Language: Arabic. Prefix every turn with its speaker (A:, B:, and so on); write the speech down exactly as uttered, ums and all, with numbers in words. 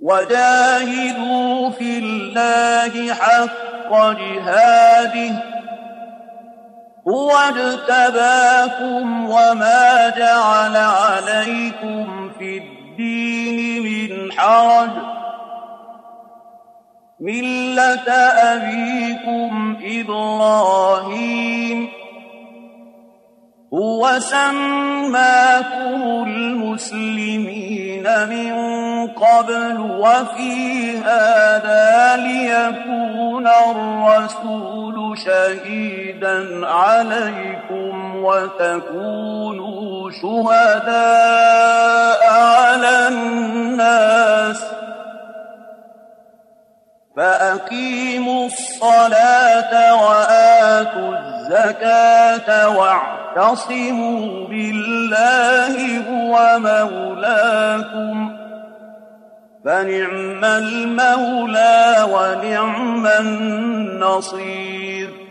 A: وجاهدوا في الله حق جهاده هو اجتباكم وما جعل عليكم في الدين من حرج ملة أبيكم إبراهيم هو سماكم المسلمين من قبل وفي هذا ليكون الرسول شهيدا عليكم وتكونوا شهداء على الناس فأقيموا الصلاة وآتوا الزكاة واعتصموا بالله هو مولاكم فنعم المولى ونعم النصير.